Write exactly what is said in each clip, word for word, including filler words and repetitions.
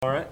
All right.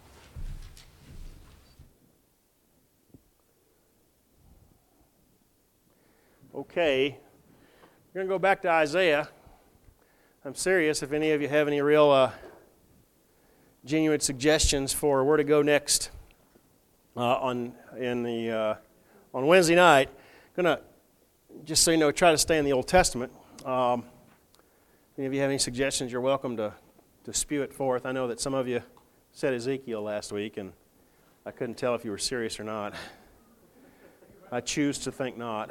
Okay. We're going to go back to Isaiah. I'm serious if any of you have any real uh, genuine suggestions for where to go next uh, on in the uh, on Wednesday night. I'm going to, just so you know, try to stay in the Old Testament. Um, if any of you have any suggestions, you're welcome to, to spew it forth. I know that some of you said Ezekiel last week, and I couldn't tell if you were serious or not. I choose to think not.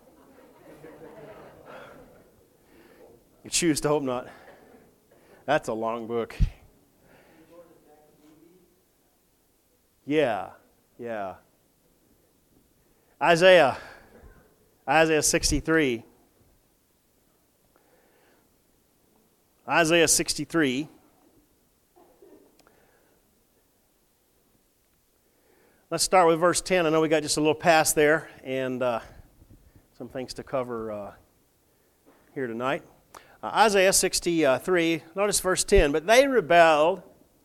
You choose to hope not. That's a long book. Yeah, yeah. Isaiah, Isaiah sixty-three. Isaiah sixty-three. Let's start with verse ten. I know we got just a little past there, and uh, some things to cover uh, here tonight. Uh, Isaiah sixty-three, notice verse ten. But they rebelled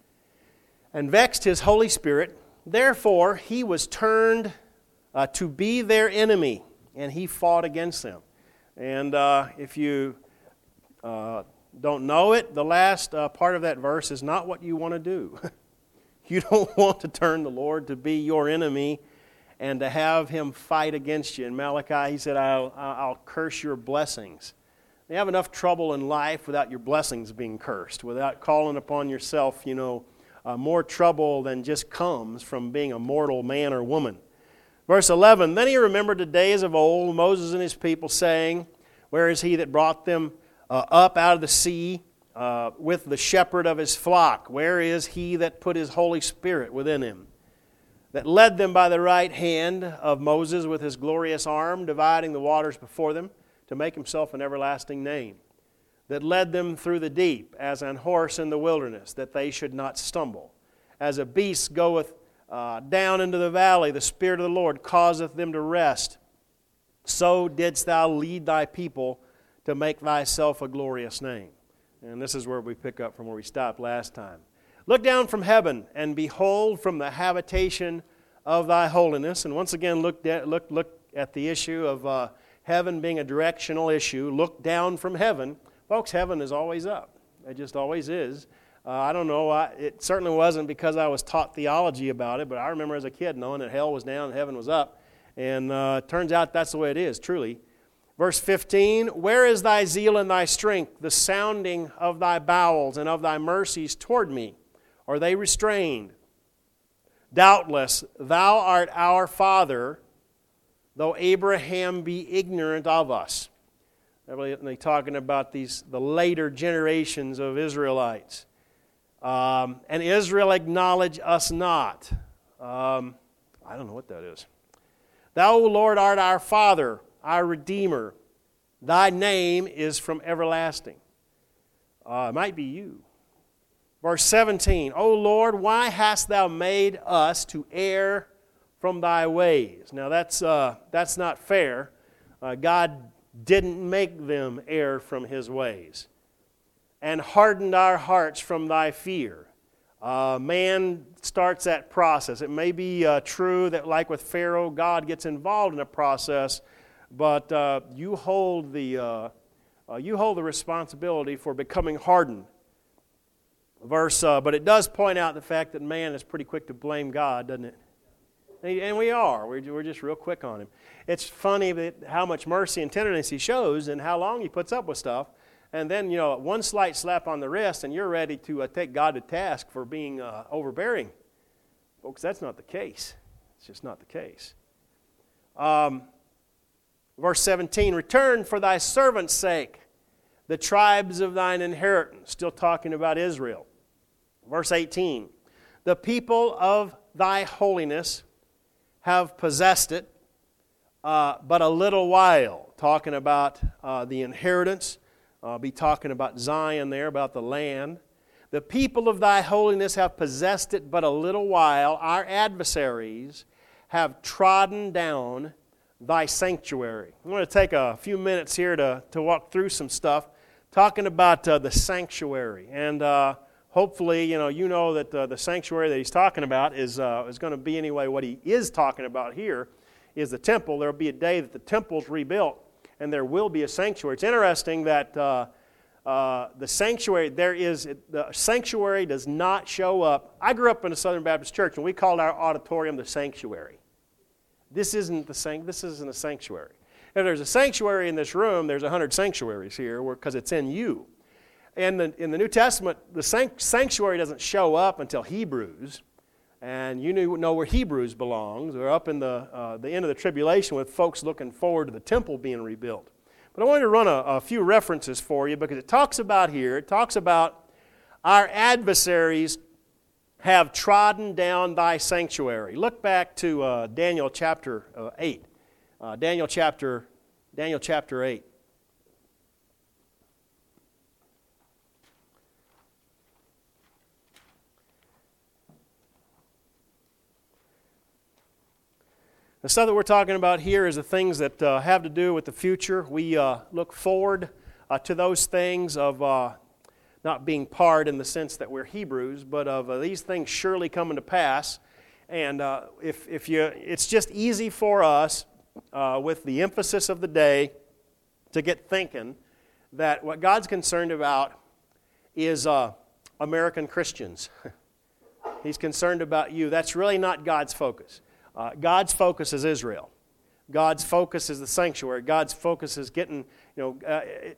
and vexed his Holy Spirit. Therefore he was turned uh, to be their enemy, and he fought against them. And uh, if you uh, don't know it, the last uh, part of that verse is not what you want to do. You don't want to turn the Lord to be your enemy and to have Him fight against you. In Malachi, He said, I'll, I'll curse your blessings. You have enough trouble in life without your blessings being cursed, without calling upon yourself, you know, uh, more trouble than just comes from being a mortal man or woman. Verse eleven, Then he remembered the days of old, Moses and his people, saying, Where is he that brought them uh, up out of the sea? Uh, with the shepherd of his flock, where is he that put his Holy Spirit within him? That led them by the right hand of Moses with his glorious arm, dividing the waters before them, to make himself an everlasting name. That led them through the deep, as an horse in the wilderness, that they should not stumble. As a beast goeth uh, down into the valley, the Spirit of the Lord causeth them to rest. So didst thou lead thy people to make thyself a glorious name. And this is where we pick up from where we stopped last time. Look down from heaven and behold from the habitation of thy holiness. And once again, look, at, look, look at the issue of uh, heaven being a directional issue. Look down from heaven. Folks, heaven is always up. It just always is. Uh, I don't know. I, it certainly wasn't because I was taught theology about it, but I remember as a kid knowing that hell was down and heaven was up. And uh, it turns out that's the way it is, truly. Verse fifteen, Where is thy zeal and thy strength, the sounding of thy bowels and of thy mercies toward me? Are they restrained? Doubtless, thou art our father, though Abraham be ignorant of us. They're talking about these the later generations of Israelites. Um, and Israel acknowledge us not. Um, I don't know what that is. Thou, O Lord, art our father, our Redeemer. Thy name is from everlasting. Uh, it might be you. Verse seventeen, O Lord, why hast thou made us to err from thy ways? Now that's, uh, that's not fair. Uh, God didn't make them err from His ways. And hardened our hearts from thy fear. Uh, man starts that process. It may be uh, true that like with Pharaoh, God gets involved in a process, but uh, you hold the uh, uh, you hold the responsibility for becoming hardened. Verse, uh, but it does point out the fact that man is pretty quick to blame God, doesn't it? And we are. We're, we're just real quick on Him. It's funny that how much mercy and tenderness He shows, and how long He puts up with stuff. And then, you know, one slight slap on the wrist, and you're ready to uh, take God to task for being uh, overbearing. Folks, that's not the case. It's just not the case. Um. Verse seventeen, Return for thy servant's sake the tribes of thine inheritance. Still talking about Israel. Verse eighteen, The people of thy holiness have possessed it, uh, but a little while. Talking about uh, the inheritance. I'll be talking about Zion there, about the land. The people of thy holiness have possessed it but a little while. Our adversaries have trodden down thy sanctuary. I'm going to take a few minutes here to, to walk through some stuff, talking about uh, the sanctuary. And uh, hopefully, you know, you know that uh, the sanctuary that he's talking about is uh, is going to be anyway what he is talking about here is the temple. There will be a day that the temple's rebuilt, and there will be a sanctuary. It's interesting that uh, uh, the sanctuary, there is, the sanctuary does not show up. I grew up in a Southern Baptist church, and we called our auditorium the sanctuary. This isn't the san- This isn't a sanctuary. If there's a sanctuary in this room, there's a hundred sanctuaries here because it's in you. In the, in the New Testament, the sanctuary doesn't show up until Hebrews, and you know where Hebrews belongs. We're up in the, uh, the end of the tribulation with folks looking forward to the temple being rebuilt. But I wanted to run a, a few references for you because it talks about here, it talks about our adversaries have trodden down thy sanctuary. Look back to uh, Daniel chapter uh, eight. Uh, Daniel chapter, Daniel chapter eight. The stuff that we're talking about here is the things that uh, have to do with the future. We uh, look forward uh, to those things of uh, not being part in the sense that we're Hebrews, but of uh, these things surely coming to pass. And uh, if if you, it's just easy for us uh, with the emphasis of the day to get thinking that what God's concerned about is uh, American Christians. He's concerned about you. That's really not God's focus. Uh, God's focus is Israel. God's focus is the sanctuary. God's focus is getting, you know, uh, it,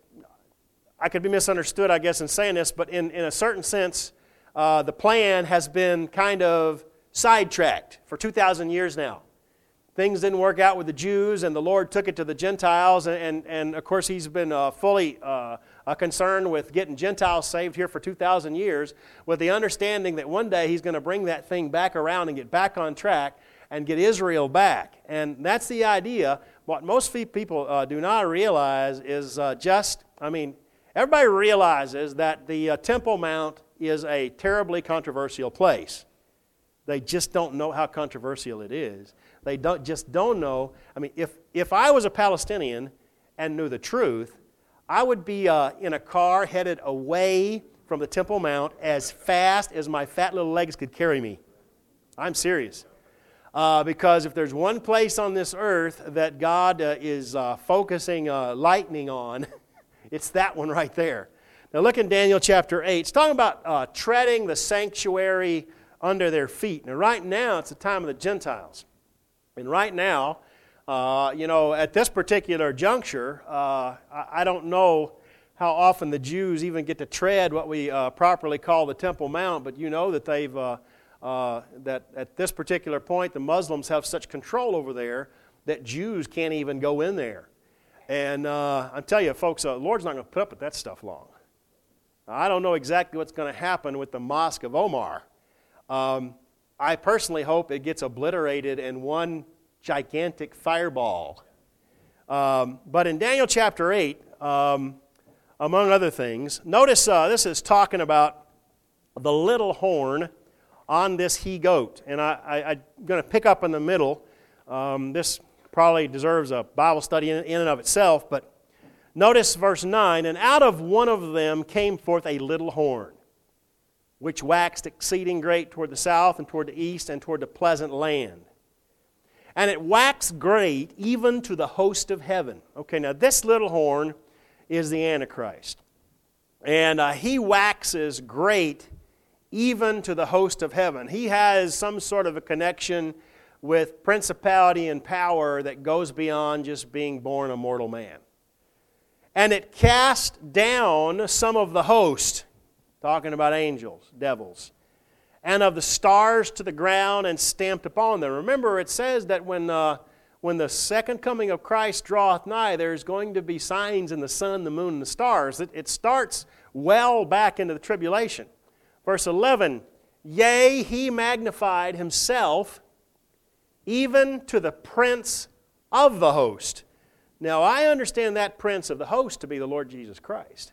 I could be misunderstood, I guess, in saying this, but in, in a certain sense, uh, the plan has been kind of sidetracked for two thousand years now. Things didn't work out with the Jews, and the Lord took it to the Gentiles, and, and, and of course, He's been uh, fully uh, uh, concerned with getting Gentiles saved here for two thousand years, with the understanding that one day He's going to bring that thing back around and get back on track and get Israel back. And that's the idea. What most people uh, do not realize is uh, just, I mean, everybody realizes that the uh, Temple Mount is a terribly controversial place. They just don't know how controversial it is. They don't just don't know. I mean, if, if I was a Palestinian and knew the truth, I would be uh, in a car headed away from the Temple Mount as fast as my fat little legs could carry me. I'm serious. Uh, because if there's one place on this earth that God uh, is uh, focusing uh, lightning on, it's that one right there. Now look in Daniel chapter eight. It's talking about uh, treading the sanctuary under their feet. Now right now, it's the time of the Gentiles. And right now, uh, you know, at this particular juncture, uh, I, I don't know how often the Jews even get to tread what we uh, properly call the Temple Mount, but you know that they've... Uh, Uh, that at this particular point, the Muslims have such control over there that Jews can't even go in there. And uh, I tell you, folks, uh, the Lord's not going to put up with that stuff long. I don't know exactly what's going to happen with the Mosque of Omar. Um, I personally hope it gets obliterated in one gigantic fireball. Um, but in Daniel chapter eight, um, among other things, notice uh, this is talking about the little horn on this he-goat. And I, I, I'm going to pick up in the middle. Um, this probably deserves a Bible study in, in and of itself, but notice verse nine, and out of one of them came forth a little horn, which waxed exceeding great toward the south and toward the east and toward the pleasant land. And it waxed great even to the host of heaven. Okay, now this little horn is the Antichrist. And uh, he waxes great even to the host of heaven. He has some sort of a connection with principality and power that goes beyond just being born a mortal man. And it cast down some of the host, talking about angels, devils, and of the stars to the ground and stamped upon them. Remember, it says that when, uh, when the second coming of Christ draweth nigh, there's going to be signs in the sun, the moon, and the stars. It, it starts well back into the tribulation. Verse eleven, yea, he magnified himself even to the prince of the host. Now, I understand that prince of the host to be the Lord Jesus Christ.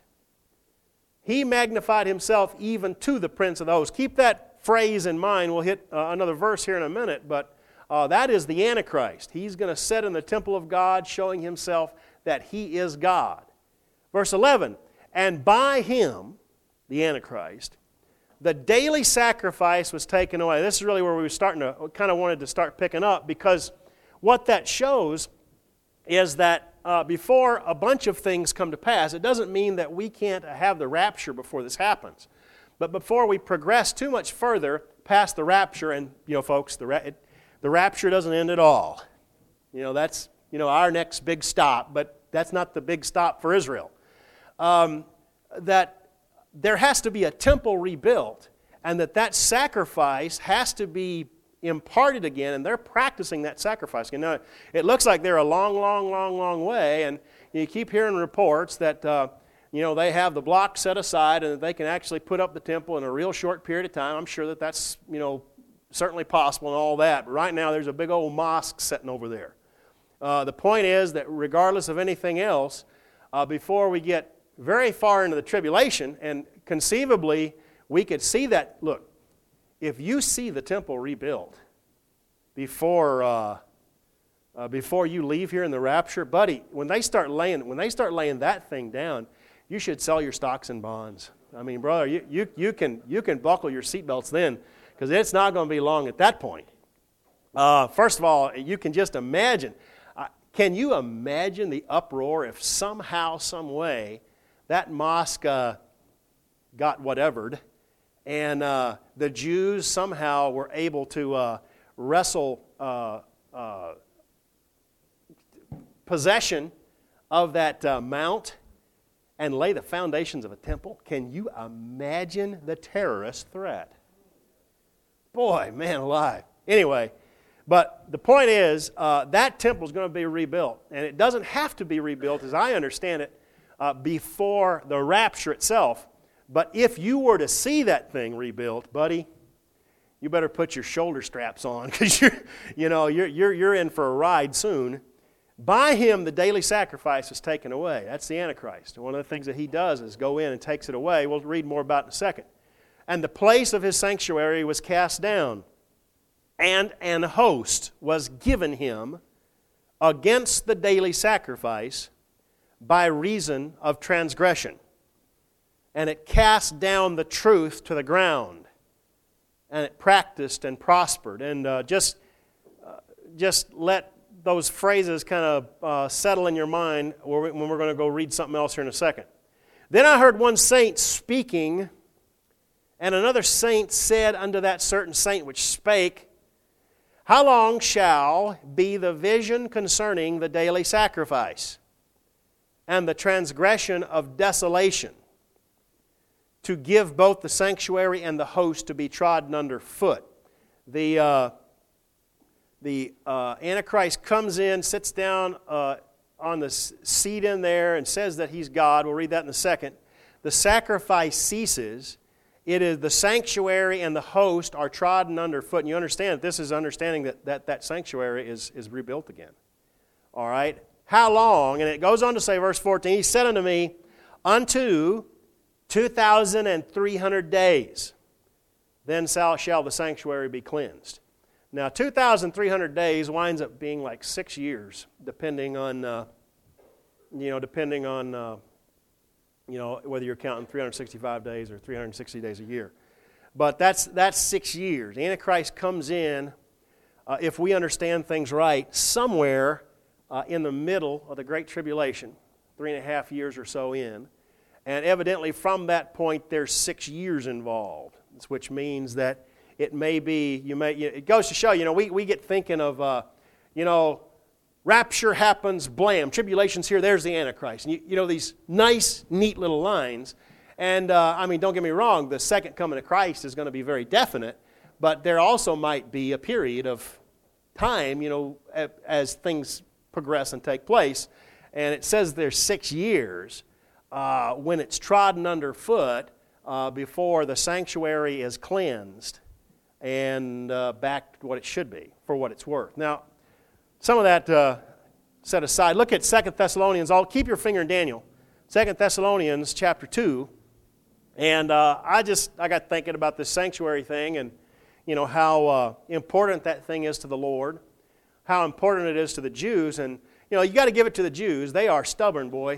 He magnified himself even to the prince of the host. Keep that phrase in mind. We'll hit uh, another verse here in a minute, but uh, that is the Antichrist. He's going to sit in the temple of God, showing himself that he is God. Verse eleven, and by him, the Antichrist, the daily sacrifice was taken away. This is really where we were starting to, kind of wanted to start picking up, because what that shows is that uh, before a bunch of things come to pass, it doesn't mean that we can't have the rapture before this happens. But before we progress too much further past the rapture, and, you know, folks, the, ra- it, the rapture doesn't end at all. You know, that's, you know, our next big stop, but that's not the big stop for Israel. Um, that there has to be a temple rebuilt, and that that sacrifice has to be imparted again, and they're practicing that sacrifice. You know, it looks like they're a long, long, long, long way, and you keep hearing reports that, uh, you know, they have the block set aside and that they can actually put up the temple in a real short period of time. I'm sure that that's, you know, certainly possible and all that, but right now there's a big old mosque sitting over there. Uh, the point is that regardless of anything else, uh, before we get very far into the tribulation, and conceivably we could see that, look, if you see the temple rebuilt before uh, uh, before you leave here in the rapture, buddy, when they start laying when they start laying that thing down, you should sell your stocks and bonds. I mean, brother, you you, you can you can buckle your seatbelts then, because it's not going to be long at that point. Uh, first of all, you can just imagine. Uh, can you imagine the uproar if somehow, some way, that mosque uh, got whatevered, and uh, the Jews somehow were able to uh, wrestle uh, uh, possession of that uh, mount and lay the foundations of a temple? Can you imagine the terrorist threat? Boy, man alive. Anyway, but the point is, uh, that temple is going to be rebuilt. And it doesn't have to be rebuilt, as I understand it, uh, before the rapture itself. But if you were to see that thing rebuilt, buddy, you better put your shoulder straps on, because you're, you know, you're, you're, you're in for a ride soon. By him, the daily sacrifice is taken away. That's the Antichrist. And one of the things that he does is go in and takes it away. We'll read more about it in a second. And the place of his sanctuary was cast down, and an host was given him against the daily sacrifice by reason of transgression. And it cast down the truth to the ground, and it practiced and prospered. And uh, just, uh, just let those phrases kind of uh, settle in your mind when we're going to go read something else here in a second. Then I heard one saint speaking, and another saint said unto that certain saint which spake, How long shall be the vision concerning the daily sacrifice, and the transgression of desolation, to give both the sanctuary and the host to be trodden under foot? The, uh, the uh, Antichrist comes in, sits down uh, on the seat in there and says that he's God. We'll read that in a second. The sacrifice ceases. It is the sanctuary and the host are trodden underfoot. And you understand that this is understanding that that, that sanctuary is, is rebuilt again. All right? How long? And it goes on to say, verse fourteen, He said unto me, Unto two thousand three hundred days, then shall the sanctuary be cleansed. Now, two thousand three hundred days winds up being like six years, depending on, uh, you know, depending on, uh, you know, whether you're counting three hundred sixty-five days or three hundred sixty days a year. But that's that's six years. Antichrist comes in, uh, if we understand things right, somewhere uh, in the middle of the Great Tribulation, three and a half years or so in. And evidently from that point, there's six years involved, which means that it may be, you may, it goes to show, you know, we, we get thinking of, uh, you know, rapture happens, blam, tribulation's here, there's the Antichrist. And you, you know, these nice, neat little lines. And, uh, I mean, don't get me wrong, the second coming of Christ is going to be very definite, but there also might be a period of time, you know, as things progress and take place. And it says there's six years. Uh, when it's trodden underfoot uh, before the sanctuary is cleansed and uh, back to what it should be for what it's worth. Now, some of that uh, set aside. Look at Second Thessalonians. I'll keep your finger in Daniel. Second Thessalonians chapter two. And uh, I just, I got thinking about this sanctuary thing and, you know, how uh, important that thing is to the Lord, how important it is to the Jews. And, you know, you got to give it to the Jews. They are stubborn, boy.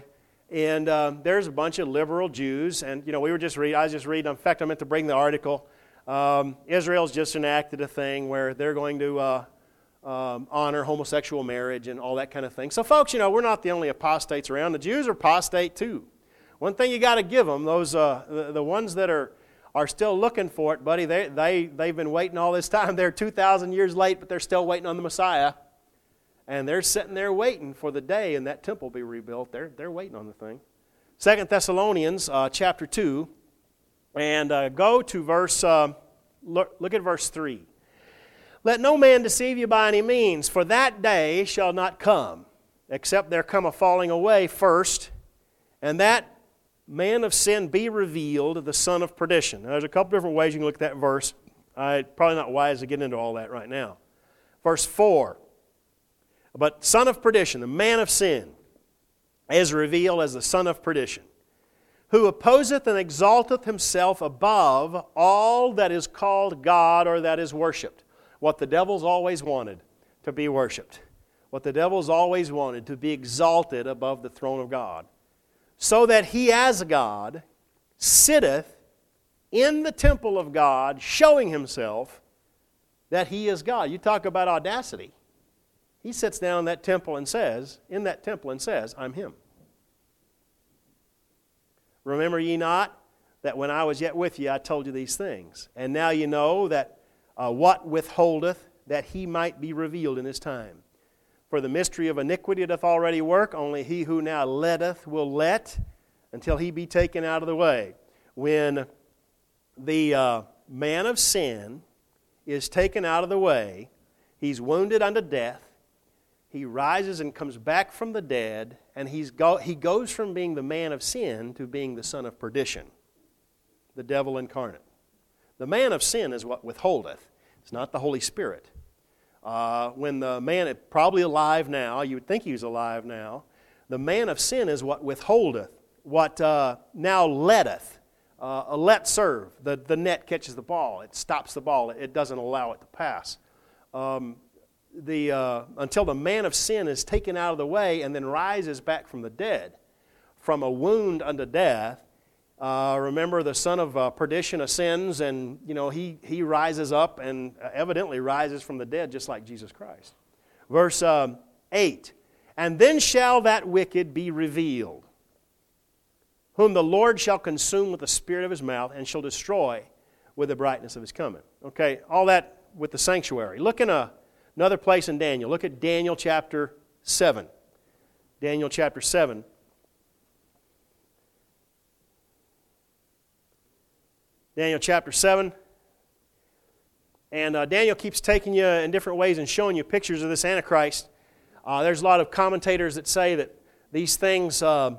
And um, there's a bunch of liberal Jews, and you know we were just reading. I was just reading. In fact, I meant to bring the article. Um, Israel's just enacted a thing where they're going to uh, um, honor homosexual marriage and all that kind of thing. So, folks, you know we're not the only apostates around. The Jews are apostate too. One thing you got to give them, those uh, the, the ones that are are still looking for it, buddy. They they they've been waiting all this time. They're two thousand years late, but they're still waiting on the Messiah. And they're sitting there waiting for the day and that temple be rebuilt. They're, they're waiting on the thing. Second Thessalonians uh, chapter two. And uh, go to verse, uh, look, look at verse three. Let no man deceive you by any means, for that day shall not come, except there come a falling away first, and that man of sin be revealed, the son of perdition. Now, there's a couple different ways you can look at that verse. Uh, probably not wise to get into all that right now. Verse four. But son of perdition, the man of sin, is revealed as the son of perdition, who opposeth and exalteth himself above all that is called God or that is worshipped. What the devil's always wanted, to be worshipped. What the devil's always wanted, to be exalted above the throne of God. So that he as God sitteth in the temple of God, showing himself that he is God. You talk about audacity. He sits down in that temple and says, in that temple and says, I'm him. Remember ye not that when I was yet with you, I told you these things. And now you know that uh, what withholdeth, that he might be revealed in his time. For the mystery of iniquity doth already work, only he who now letteth will let until he be taken out of the way. When the uh, man of sin is taken out of the way, he's wounded unto death, he rises and comes back from the dead, and he's go, he goes from being the man of sin to being the son of perdition, the devil incarnate. The man of sin is what withholdeth. It's not the Holy Spirit. Uh, when the man is probably alive now, you would think he's alive now, the man of sin is what withholdeth, what uh, now letteth. Uh, a let serve. The, the net catches the ball. It stops the ball. It doesn't allow it to pass. Um, The, uh, until the man of sin is taken out of the way and then rises back from the dead, from a wound unto death. Uh, remember, the son of uh, perdition ascends, and you know he he rises up and evidently rises from the dead, just like Jesus Christ. Verse um, eight: And then shall that wicked be revealed, whom the Lord shall consume with the spirit of his mouth, and shall destroy with the brightness of his coming. Okay, all that with the sanctuary. Look in a Another place in Daniel. Look at Daniel chapter seven. Daniel chapter seven. Daniel chapter seven. And uh, Daniel keeps taking you in different ways and showing you pictures of this Antichrist. Uh, there's a lot of commentators that say that these things uh,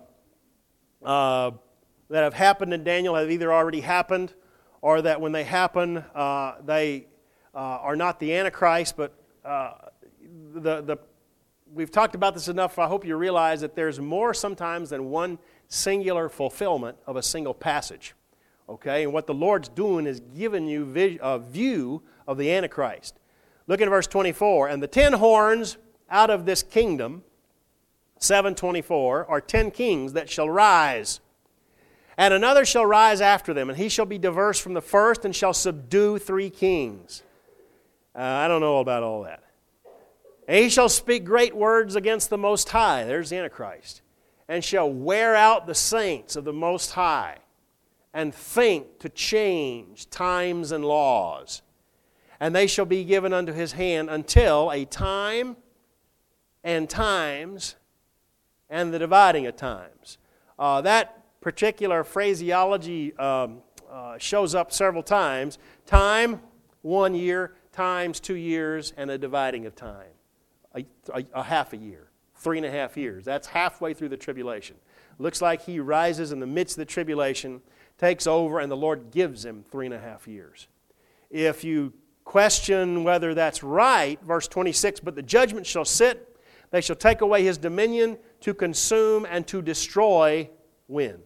uh, that have happened in Daniel have either already happened, or that when they happen, uh, they uh, are not the Antichrist, but Uh, the, the, we've talked about this enough. I hope you realize that there's more sometimes than one singular fulfillment of a single passage. Okay? And what the Lord's doing is giving you vis- a view of the Antichrist. Look at verse twenty-four. And the ten horns out of this kingdom, seven twenty-four, are ten kings that shall rise. And another shall rise after them, and he shall be diverse from the first, and shall subdue three kings. Uh, I don't know about all that. And he shall speak great words against the Most High. There's the Antichrist. And shall wear out the saints of the Most High, and think to change times and laws. And they shall be given unto his hand until a time and times and the dividing of times. Uh, that particular phraseology um, uh, shows up several times. Time, one year. Times, two years, and a dividing of time. A, a, a half a year. Three and a half years. That's halfway through the tribulation. Looks like he rises in the midst of the tribulation, takes over, and the Lord gives him three and a half years. If you question whether that's right, verse twenty-six, but the judgment shall sit, they shall take away his dominion to consume and to destroy when?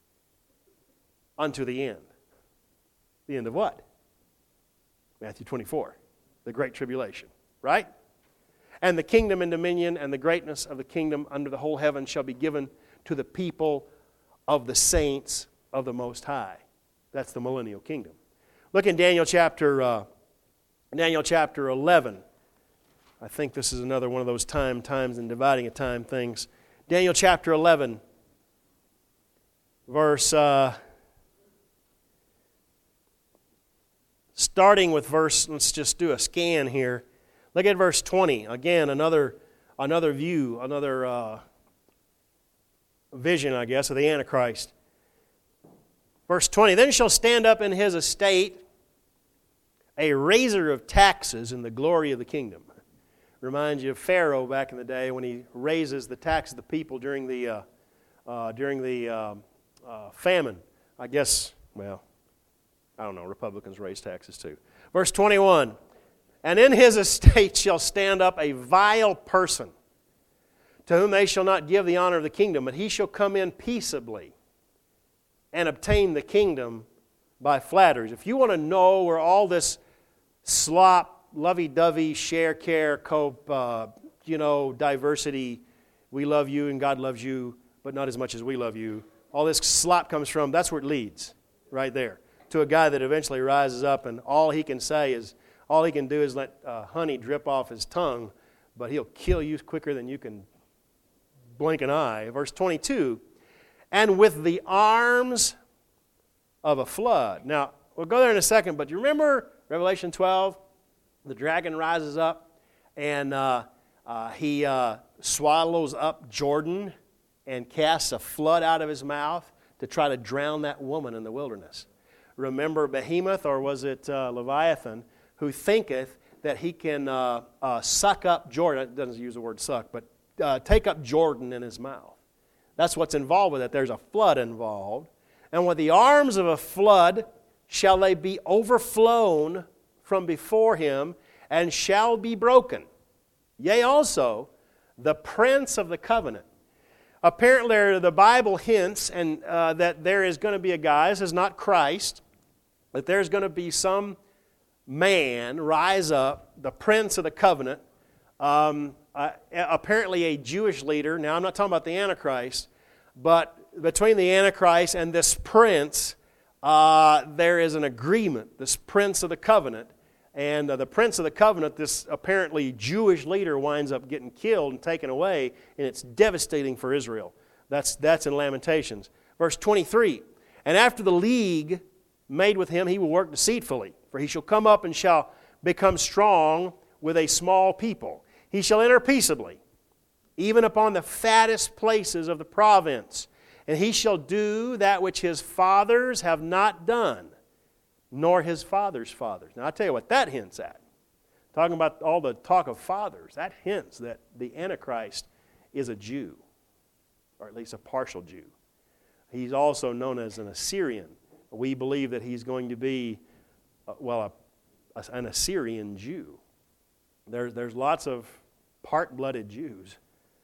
Unto the end. The end of what? Matthew twenty-four. The great tribulation, right? And the kingdom and dominion and the greatness of the kingdom under the whole heaven shall be given to the people of the saints of the Most High. That's the millennial kingdom. Look in Daniel chapter, uh, Daniel chapter eleven. I think this is another one of those time, times, and dividing a time things. Daniel chapter eleven, verse, uh, starting with verse, let's just do a scan here. Look at verse twenty. Again, another, another view, another uh, vision, I guess, of the Antichrist. Verse twenty, then shall stand up in his estate a raiser of taxes in the glory of the kingdom. Reminds you of Pharaoh back in the day when he raises the tax of the people during the uh, uh, during the uh, uh, famine. I guess, well, I don't know, Republicans raise taxes too. Verse twenty-one, and in his estate shall stand up a vile person, to whom they shall not give the honor of the kingdom, but he shall come in peaceably and obtain the kingdom by flatteries. If you want to know where all this slop, lovey-dovey, share, care, cope, uh, you know, diversity, we love you and God loves you, but not as much as we love you, all this slop comes from, that's where it leads, right there, to a guy that eventually rises up and all he can say is, all he can do is let uh, honey drip off his tongue, but he'll kill you quicker than you can blink an eye. Verse twenty-two, and with the arms of a flood. Now, we'll go there in a second, but you remember Revelation twelve? The dragon rises up, and uh, uh, he uh, swallows up Jordan and casts a flood out of his mouth to try to drown that woman in the wilderness. Remember Behemoth, or was it uh, Leviathan, who thinketh that he can uh, uh, suck up Jordan, it doesn't use the word suck, but uh, take up Jordan in his mouth. That's what's involved with it. There's a flood involved. And with the arms of a flood shall they be overflown from before him, and shall be broken. Yea, also, the prince of the covenant. Apparently, the Bible hints and uh, that there is going to be a guy, this is not Christ, that there's going to be some man rise up, the prince of the covenant, um, uh, apparently a Jewish leader. Now, I'm not talking about the Antichrist, but between the Antichrist and this prince, uh, there is an agreement, this prince of the covenant. And uh, the prince of the covenant, this apparently Jewish leader, winds up getting killed and taken away, and it's devastating for Israel. That's, that's in Lamentations. Verse twenty-three, and after the league made with him, he will work deceitfully, for he shall come up and shall become strong with a small people. He shall enter peaceably, even upon the fattest places of the province, and he shall do that which his fathers have not done, nor his father's fathers. Now, I'll tell you what that hints at. Talking about all the talk of fathers, that hints that the Antichrist is a Jew, or at least a partial Jew. He's also known as an Assyrian. We believe that he's going to be, uh, well, a, a, an Assyrian Jew. There, there's lots of part-blooded Jews.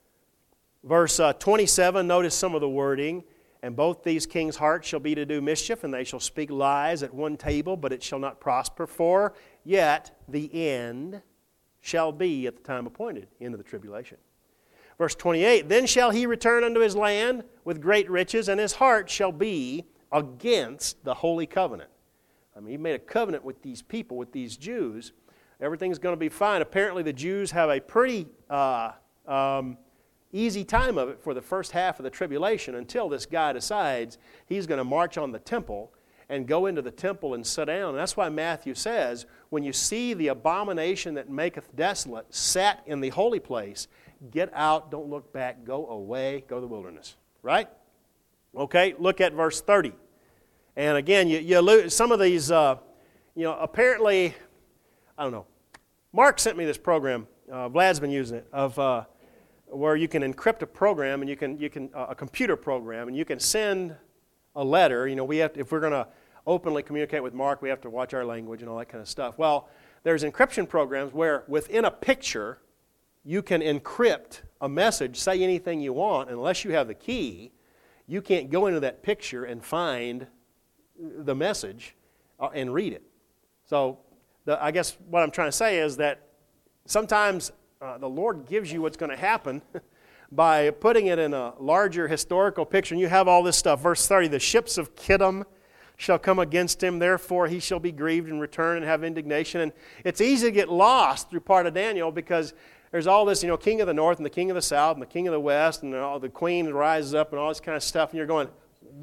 Verse uh, twenty-seven, notice some of the wording. And both these kings' hearts shall be to do mischief, and they shall speak lies at one table, but it shall not prosper, for yet the end shall be at the time appointed, end of the tribulation. Verse twenty-eight, then shall he return unto his land with great riches, and his heart shall be against the holy covenant. I mean, he made a covenant with these people, with these Jews. Everything's going to be fine. Apparently the Jews have a pretty uh, um, easy time of it for the first half of the tribulation until this guy decides he's going to march on the temple and go into the temple and sit down. And that's why Matthew says, when you see the abomination that maketh desolate set in the holy place, get out, don't look back, go away, go to the wilderness. Right? Okay, look at verse thirty. And again, you, you lose, some of these, uh, you know, apparently, I don't know. Mark sent me this program, uh, Vlad's been using it, of uh, where you can encrypt a program and you can, you can uh, a computer program, and you can send a letter. You know, we have to, if we're going to openly communicate with Mark, we have to watch our language and all that kind of stuff. Well, there's encryption programs where within a picture, you can encrypt a message, say anything you want, unless you have the key. You can't go into that picture and find the message uh, and read it. So the, I guess what I'm trying to say is that sometimes uh, the Lord gives you what's going to happen, by putting it in a larger historical picture. And you have all this stuff. Verse thirty, the ships of Kittim shall come against him, therefore he shall be grieved and return and have indignation. And it's easy to get lost through part of Daniel because there's all this, you know, king of the north and the king of the south and the king of the west and all the queen rises up and all this kind of stuff. And you're going,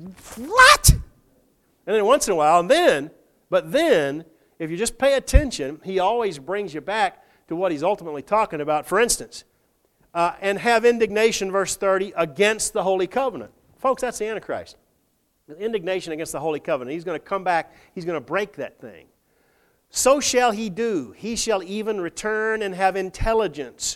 what? And then once in a while, and then, but then, if you just pay attention, he always brings you back to what he's ultimately talking about. For instance, uh, and have indignation, verse thirty, against the Holy Covenant. Folks, that's the Antichrist. Indignation against the Holy Covenant. He's going to come back. He's going to break that thing. So shall he do. He shall even return and have intelligence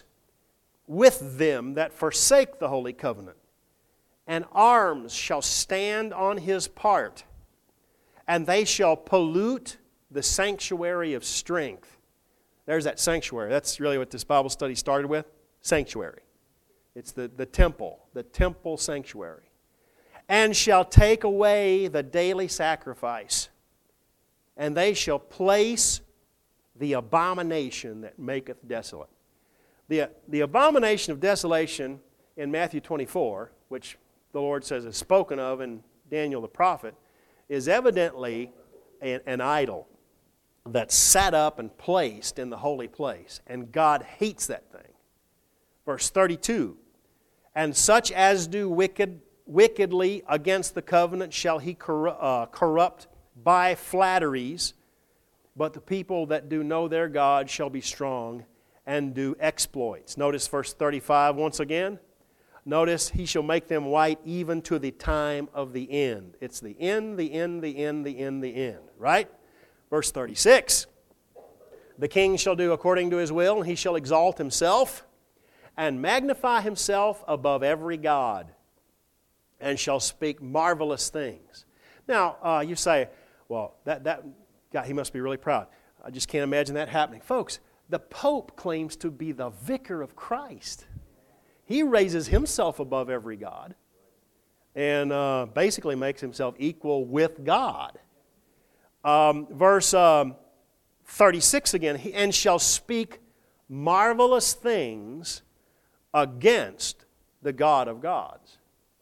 with them that forsake the Holy Covenant. And arms shall stand on his part, and they shall pollute the sanctuary of strength. There's that sanctuary. That's really what this Bible study started with. Sanctuary. It's the, the temple, the temple sanctuary. And shall take away the daily sacrifice, and they shall place the abomination that maketh desolate. The, the abomination of desolation in Matthew twenty-four, which the Lord says is spoken of in Daniel the prophet, is evidently an, an idol that's set up and placed in the holy place. And God hates that thing. Verse thirty-two, and such as do wicked wickedly against the covenant shall he corru- uh, corrupt by flatteries, but the people that do know their God shall be strong and do exploits. Notice verse thirty-five once again. Notice, he shall make them white even to the time of the end. It's the end, the end, the end, the end, the end. Right? Verse thirty-six. The king shall do according to his will, and he shall exalt himself and magnify himself above every god, and shall speak marvelous things. Now, uh, you say, well, that, that guy, he must be really proud. I just can't imagine that happening. Folks, the Pope claims to be the vicar of Christ. He raises himself above every god and uh, basically makes himself equal with God. Um, verse um, thirty-six again, and shall speak marvelous things against the God of gods,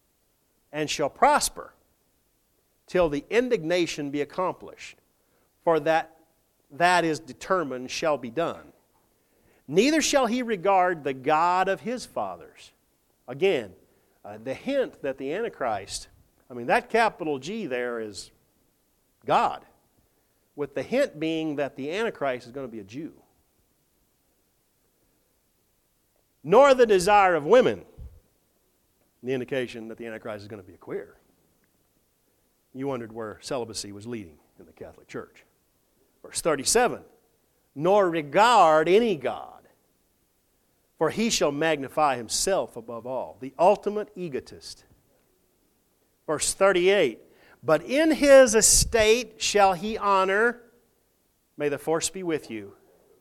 and shall prosper till the indignation be accomplished, for that that is determined shall be done. Neither shall he regard the God of his fathers. Again, uh, the hint that the Antichrist, I mean, that capital G there is God, with the hint being that the Antichrist is going to be a Jew. Nor the desire of women, the indication that the Antichrist is going to be a queer. You wondered where celibacy was leading in the Catholic Church. Verse thirty-seven, nor regard any God, for he shall magnify himself above all, the ultimate egotist. Verse thirty-eight, but in his estate shall he honor, may the force be with you,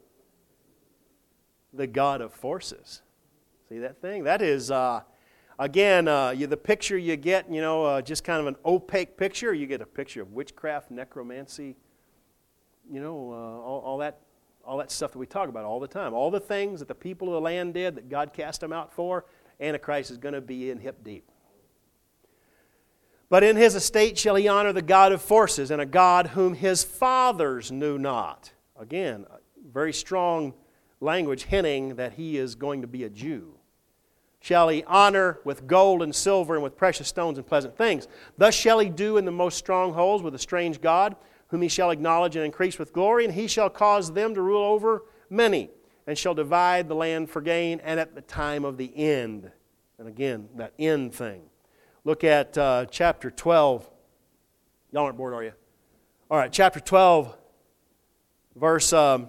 the God of forces. See that thing? That is, uh, again, uh, you, the picture you get, you know, uh, just kind of an opaque picture. You get a picture of witchcraft, necromancy, you know, uh, all, all that all that stuff that we talk about all the time. All the things that the people of the land did that God cast them out for, Antichrist is going to be in hip deep. But in his estate shall he honor the God of forces, and a God whom his fathers knew not. Again, very strong language hinting that he is going to be a Jew. Shall he honor with gold and silver and with precious stones and pleasant things. Thus shall he do in the most strongholds with a strange God, whom he shall acknowledge and increase with glory, and he shall cause them to rule over many, and shall divide the land for gain, and at the time of the end. And again, that end thing. Look at uh, chapter twelve. Y'all aren't bored, are you? All right, chapter twelve, verse um,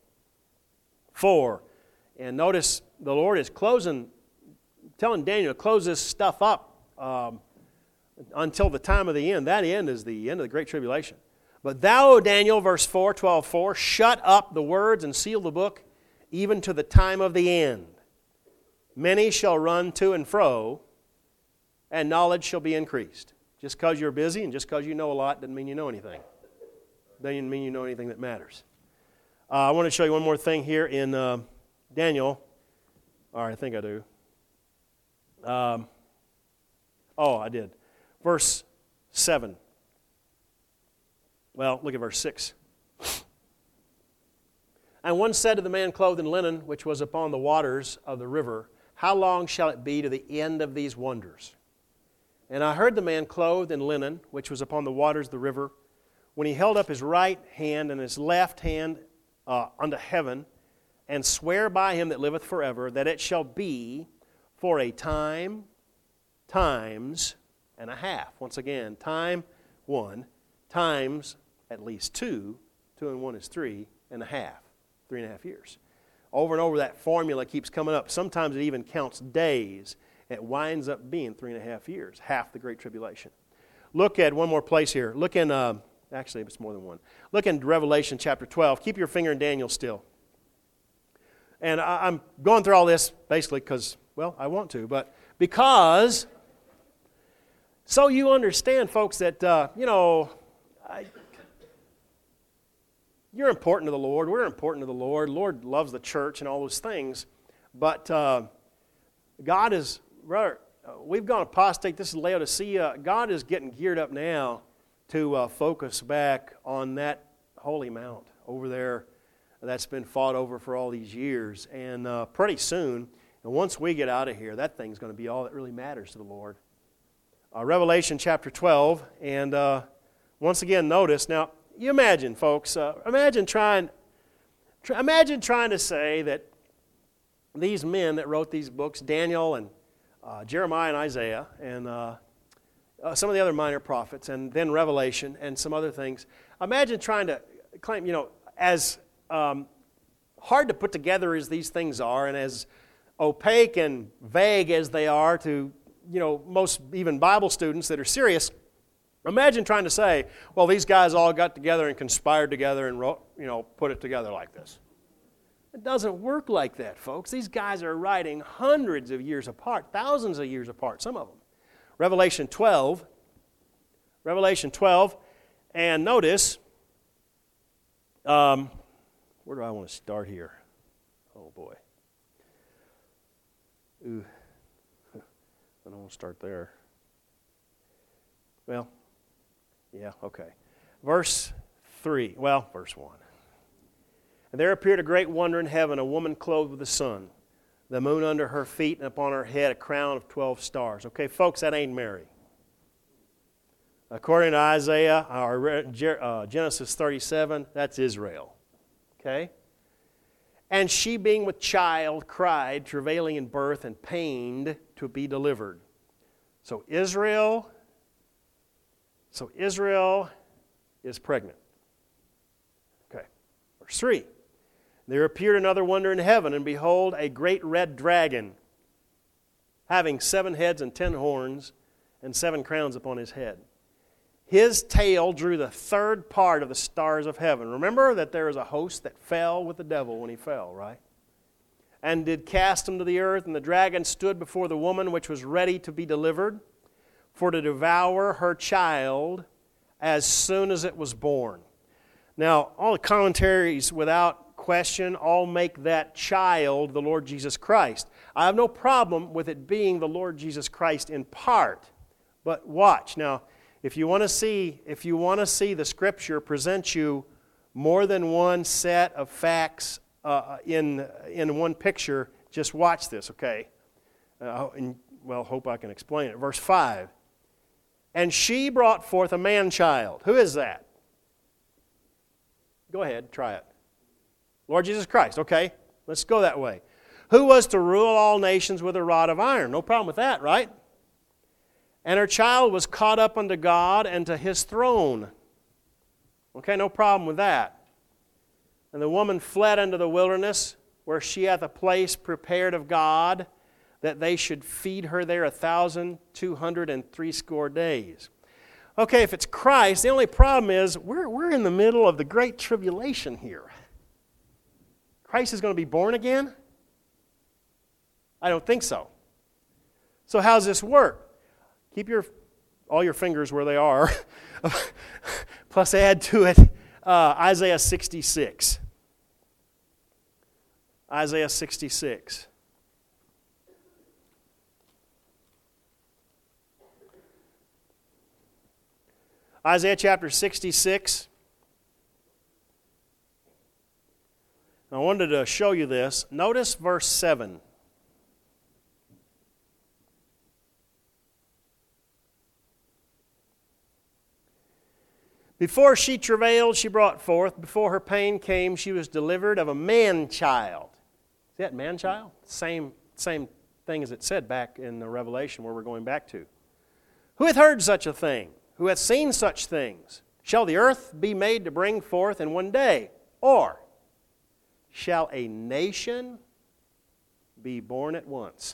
four. And notice the Lord is closing, telling Daniel to close this stuff up um, until the time of the end. That end is the end of the Great Tribulation. But thou, O Daniel, verse four, twelve four, shut up the words and seal the book, even to the time of the end. Many shall run to and fro, and knowledge shall be increased. Just because you're busy and just because you know a lot doesn't mean you know anything. Doesn't mean you know anything that matters. Uh, I want to show you one more thing here in uh, Daniel. All right, I think I do. Um, oh, I did. Verse seven. Well, look at verse six. And one said to the man clothed in linen, which was upon the waters of the river, How long shall it be to the end of these wonders? And I heard the man clothed in linen, which was upon the waters of the river, when he held up his right hand and his left hand uh, unto heaven, and swear by him that liveth forever, that it shall be for a time, times, and a half. Once again, time, one, times, at least two, two and one is three, and a half, three and a half years. Over and over that formula keeps coming up. Sometimes it even counts days. It winds up being three and a half years, half the Great Tribulation. Look at one more place here. Look in, uh, actually it's more than one. Look in Revelation chapter twelve. Keep your finger in Daniel still. And I, I'm going through all this basically because, well, I want to, but because, so you understand, folks, that, uh, you know, I, you're important to the Lord. We're important to the Lord. The Lord loves the church and all those things. But uh, God is, rather, we've gone apostate. This is Laodicea. God is getting geared up now to uh, focus back on that holy mount over there that's been fought over for all these years. And uh, pretty soon, and once we get out of here, that thing's going to be all that really matters to the Lord. Uh, Revelation chapter twelve, and uh, once again, notice, now, you imagine, folks, uh, imagine trying, try, imagine trying to say that these men that wrote these books, Daniel and uh, Jeremiah and Isaiah, and uh, uh, some of the other minor prophets, and then Revelation and some other things, imagine trying to claim, you know, as um, hard to put together as these things are, and as opaque and vague as they are to, you know, most even Bible students that are serious. Imagine trying to say, well, these guys all got together and conspired together and wrote, you know, put it together like this. It doesn't work like that, folks. These guys are writing hundreds of years apart, thousands of years apart, some of them. Revelation twelve, Revelation twelve, and notice, um, where do I want to start here? Oh, boy. Ooh, I don't want to start there. Well, yeah, okay. Verse three, well, verse one. And there appeared a great wonder in heaven, a woman clothed with the sun, the moon under her feet, and upon her head a crown of twelve stars. Okay, folks, that ain't Mary. According to Isaiah, or uh, Genesis thirty-seven, that's Israel. Okay? And she, being with child, cried, travailing in birth and pained to be delivered. So Israel... So Israel is pregnant. Okay. Verse three. There appeared another wonder in heaven, and behold, a great red dragon, having seven heads and ten horns, and seven crowns upon his head. His tail drew the third part of the stars of heaven. Remember that there is a host that fell with the devil when he fell, right? And did cast him to the earth, and the dragon stood before the woman which was ready to be delivered, for to devour her child as soon as it was born. Now, all the commentaries, without question, all make that child the Lord Jesus Christ. I have no problem with it being the Lord Jesus Christ in part. But watch. Now, if you want to see, if you want to see the Scripture present you more than one set of facts uh, in, in one picture, just watch this, okay? Uh, and, well, hope I can explain it. Verse five. And she brought forth a man-child. Who is that? Go ahead, try it. Lord Jesus Christ. Okay, let's go that way. Who was to rule all nations with a rod of iron. No problem with that, right? And her child was caught up unto God and to His throne. Okay, no problem with that. And the woman fled into the wilderness, where she hath a place prepared of God, that they should feed her there a thousand two hundred and threescore days. Okay, if it's Christ, the only problem is we're, we're in the middle of the Great Tribulation here. Christ is going to be born again? I don't think so. So how does this work? Keep your all your fingers where they are, plus add to it uh, Isaiah sixty-six. Isaiah sixty-six. Isaiah chapter sixty-six. I wanted to show you this. Notice verse seven. Before she travailed, she brought forth. Before her pain came, she was delivered of a man-child. See that man-child? Same, same thing as it said back in the Revelation where we're going back to. Who hath heard such a thing? Who hath seen such things? Shall the earth be made to bring forth in one day? Or shall a nation be born at once?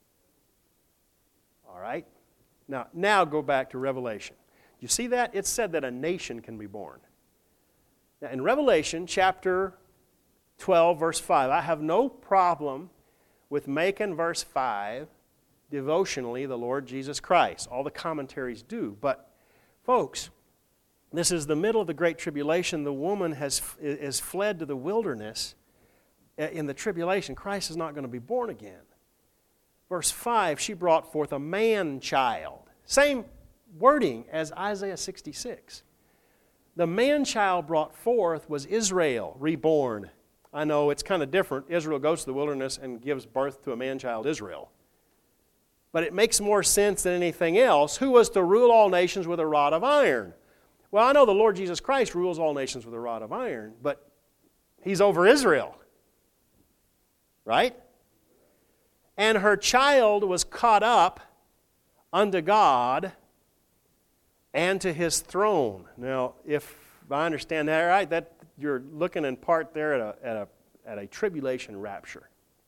All right? Now, now go back to Revelation. You see that? It said that a nation can be born. Now, in Revelation chapter twelve, verse five, I have no problem with making verse five devotionally the Lord Jesus Christ. All the commentaries do. But, folks, this is the middle of the Great Tribulation. The woman has, is fled to the wilderness. In the tribulation, Christ is not going to be born again. Verse five, she brought forth a man-child. Same wording as Isaiah sixty-six. The man-child brought forth was Israel, reborn. I know it's kind of different. Israel goes to the wilderness and gives birth to a man-child, Israel. But it makes more sense than anything else. Who was to rule all nations with a rod of iron? Well, I know the Lord Jesus Christ rules all nations with a rod of iron, but He's over Israel. Right? And her child was caught up unto God and to His throne. Now, if I understand that right, that you're looking in part there at a, at a, at a tribulation rapture.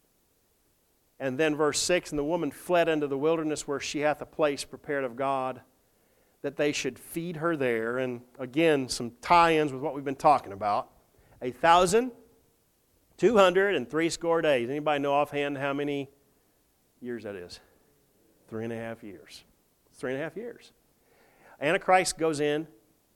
And then verse six, and the woman fled into the wilderness where she hath a place prepared of God, that they should feed her there. And again, some tie-ins with what we've been talking about. A thousand, two hundred, and three score days. Anybody know offhand how many years that is? Three and a half years. Three and a half years. Antichrist goes in,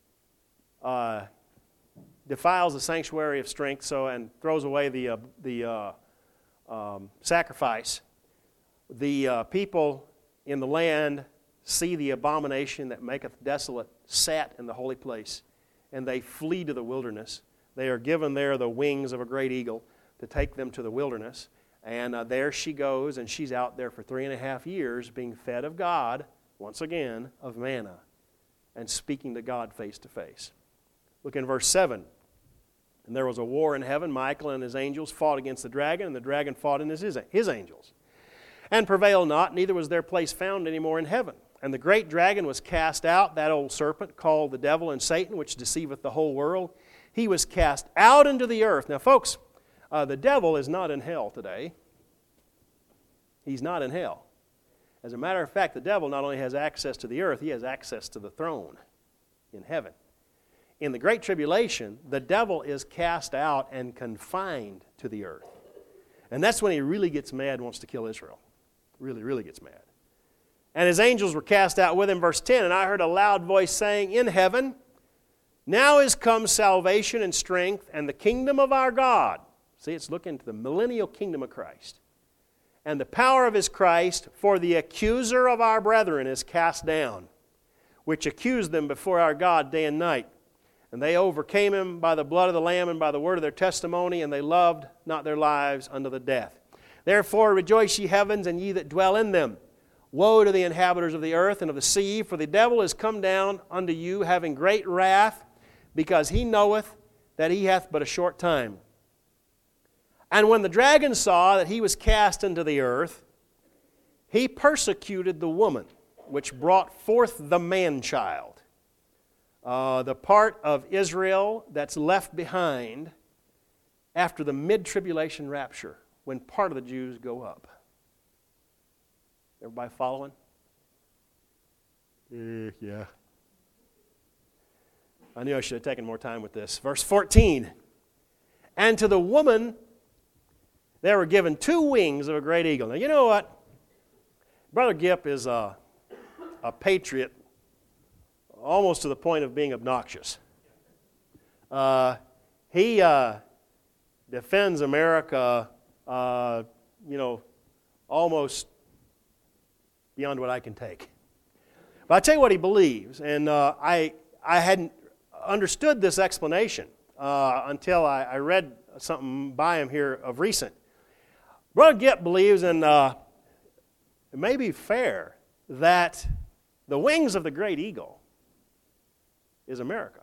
uh, defiles the sanctuary of strength, so and throws away the uh, the uh, um, sacrifice. The uh, people in the land see the abomination that maketh desolate sat in the holy place, and they flee to the wilderness. They are given there the wings of a great eagle to take them to the wilderness, and uh, there she goes, and she's out there for three and a half years being fed of God, once again, of manna, and speaking to God face to face. Look in verse seven. And there was a war in heaven. Michael and his angels fought against the dragon, and the dragon fought against his, his angels. And prevailed not, neither was their place found any more in heaven. And the great dragon was cast out, that old serpent, called the devil and Satan, which deceiveth the whole world. He was cast out into the earth. Now, folks, uh, the devil is not in hell today. He's not in hell. As a matter of fact, the devil not only has access to the earth, he has access to the throne in heaven. In the Great Tribulation, the devil is cast out and confined to the earth. And that's when he really gets mad and wants to kill Israel. Really, really gets mad. And his angels were cast out with him, verse ten, and I heard a loud voice saying, in heaven, now is come salvation and strength and the kingdom of our God. See, it's looking to the millennial kingdom of Christ. And the power of his Christ, for the accuser of our brethren is cast down, which accused them before our God day and night. And they overcame him by the blood of the Lamb and by the word of their testimony, and they loved not their lives unto the death. Therefore rejoice ye heavens, and ye that dwell in them. Woe to the inhabitants of the earth and of the sea, for the devil is come down unto you, having great wrath, because he knoweth that he hath but a short time. And when the dragon saw that he was cast into the earth, he persecuted the woman, which brought forth the man-child. Uh, the part of Israel that's left behind after the mid-tribulation rapture, when part of the Jews go up. Everybody following? Uh, yeah. I knew I should have taken more time with this. Verse fourteen. And to the woman there were given two wings of a great eagle. Now, you know what? Brother Gipp is a, a patriot almost to the point of being obnoxious. Uh, he uh, defends America, uh, you know, almost beyond what I can take. But I tell you what he believes, and uh, I I hadn't understood this explanation uh, until I, I read something by him here of recent. Brother Gipp believes, and uh, it may be fair, that the wings of the great eagle is America.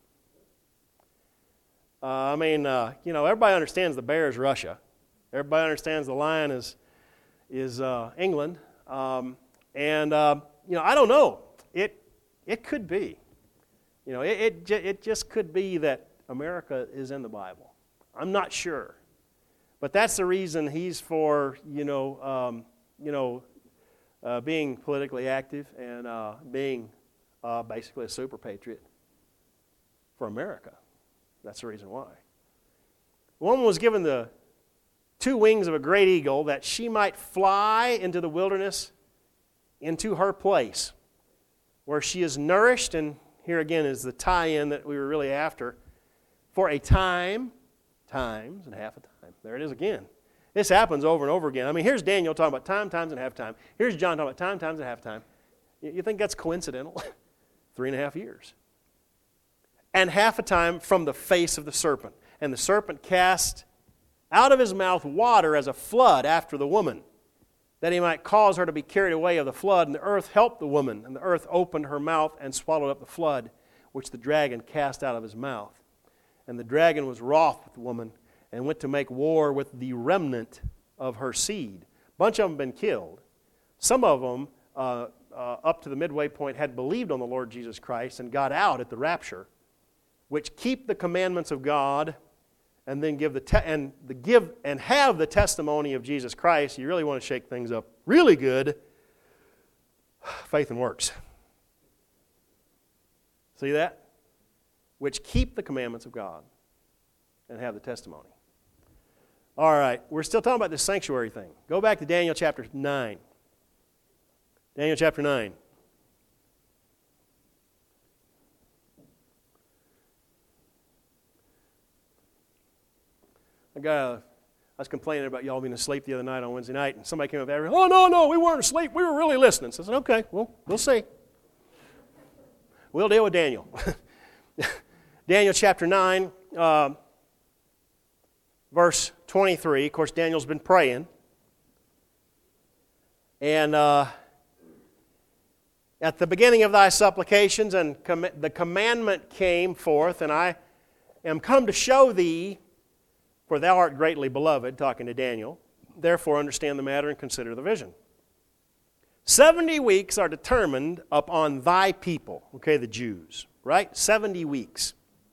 Uh, I mean, uh, you know, everybody understands the bear is Russia. Everybody understands the lion is is uh, England. Um, and, uh, you know, I don't know. It it could be. You know, it it, ju- it just could be that America is in the Bible. I'm not sure. But that's the reason he's for, you know, um, you know, uh, being politically active and uh, being uh, basically a super patriot for America. That's the reason why. The woman was given the two wings of a great eagle that she might fly into the wilderness, into her place, where she is nourished, and here again is the tie-in that we were really after, for a time, times, and half a time. There it is again. This happens over and over again. I mean, here's Daniel talking about time, times, and half time. Here's John talking about time, times, and half time. You think that's coincidental? Three and a half years. And half a time from the face of the serpent. And the serpent cast out of his mouth water as a flood after the woman, that he might cause her to be carried away of the flood. And the earth helped the woman, and the earth opened her mouth and swallowed up the flood, which the dragon cast out of his mouth. And the dragon was wroth with the woman, and went to make war with the remnant of her seed. A bunch of them been killed. Some of them, uh, uh, up to the midway point, had believed on the Lord Jesus Christ and got out at the rapture, which keep the commandments of God, and then give the te- and the give and have the testimony of Jesus Christ. You really want to shake things up really good. Faith and works. See that? Which keep the commandments of God and have the testimony. All right, we're still talking about this sanctuary thing. Go back to Daniel chapter nine. Daniel chapter nine. I got a, I was complaining about y'all being asleep the other night on Wednesday night, and somebody came up there, oh, no, no, we weren't asleep. We were really listening. So I said, okay, well, we'll see. We'll deal with Daniel. Daniel chapter nine, uh, verse twenty-three. Of course, Daniel's been praying. And uh, at the beginning of thy supplications, and com- the commandment came forth, and I am come to show thee, for thou art greatly beloved, talking to Daniel. Therefore understand the matter and consider the vision. Seventy weeks are determined upon thy people, okay, the Jews, right? Seventy weeks.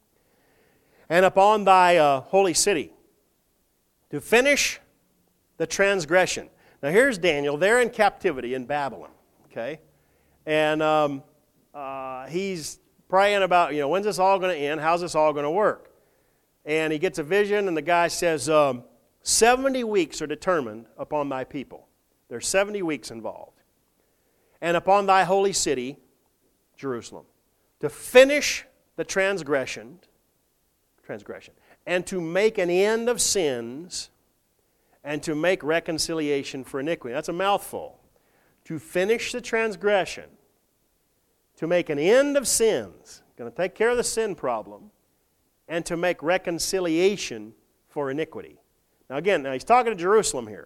And upon thy uh, holy city, to finish the transgression. Now here's Daniel. They're in captivity in Babylon, okay? And um, uh, he's praying about, you know, when's this all going to end? How's this all going to work? And he gets a vision, and the guy says, um, seventy weeks are determined upon thy people. There's seventy weeks involved. And upon thy holy city, Jerusalem, to finish the transgression, transgression, and to make an end of sins, and to make reconciliation for iniquity. That's a mouthful. To finish the transgression, to make an end of sins, going to take care of the sin problem, and to make reconciliation for iniquity. Now again, now he's talking to Jerusalem here.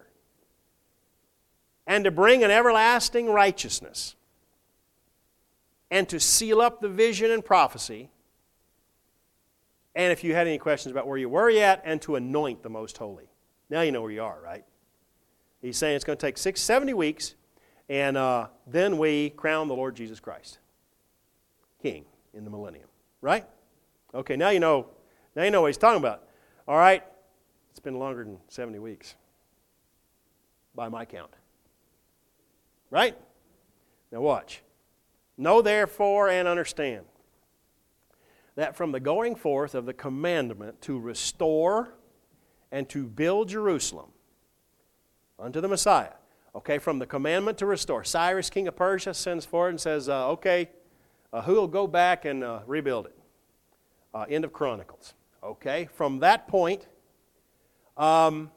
And to bring an everlasting righteousness, and to seal up the vision and prophecy, and if you had any questions about where you were yet, and to anoint the most holy. Now you know where you are, right? He's saying it's going to take six, seventy weeks, and uh, then we crown the Lord Jesus Christ King in the millennium, right? Okay, now you know, now you know what he's talking about. All right, it's been longer than seventy weeks, by my count. Right? Now watch. Know therefore and understand that from the going forth of the commandment to restore and to build Jerusalem unto the Messiah. Okay, from the commandment to restore. Cyrus, king of Persia, sends forward and says, uh, okay, uh, who will go back and uh, rebuild it? Uh, end of Chronicles. Okay, from that point um,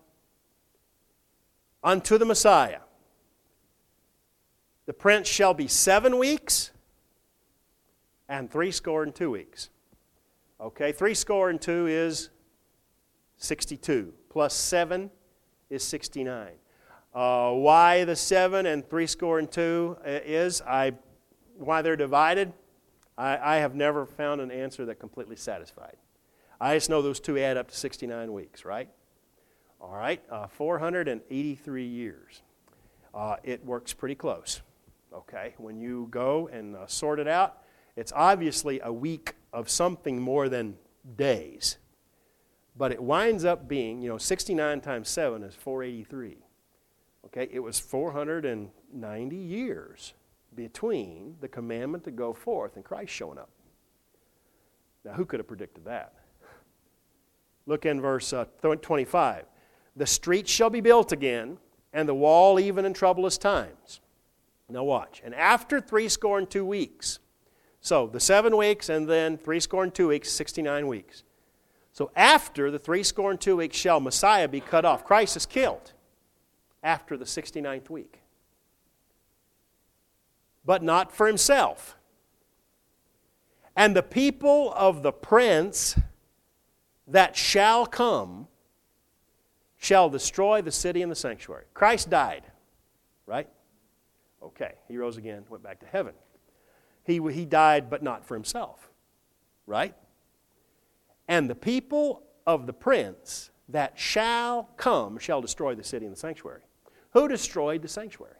unto the Messiah. The prince shall be seven weeks, and three score and two weeks. Okay, three score and two is sixty-two, plus seven is sixty-nine. Uh, why the seven and three score and two is, I, why they're divided, I, I have never found an answer that completely satisfied. I just know those two add up to sixty-nine weeks, right? All right, uh, four hundred eighty-three years. Uh, it works pretty close, okay? When you go and uh, sort it out, it's obviously a week of something more than days. But it winds up being, you know, sixty-nine times seven is four hundred eighty-three. Okay, it was four hundred ninety years between the commandment to go forth and Christ showing up. Now, who could have predicted that? Look in verse uh, twenty-five. The streets shall be built again, and the wall even in troublous times. Now watch. And after three score and two weeks, so the seven weeks and then three score and two weeks, sixty-nine weeks. So after the three score and two weeks shall Messiah be cut off. Christ is killed after the sixty-ninth week. But not for himself. And the people of the prince that shall come shall destroy the city and the sanctuary. Christ died, right? Okay, he rose again, went back to heaven. He, he died, but not for himself, right? And the people of the prince that shall come shall destroy the city and the sanctuary. Who destroyed the sanctuary?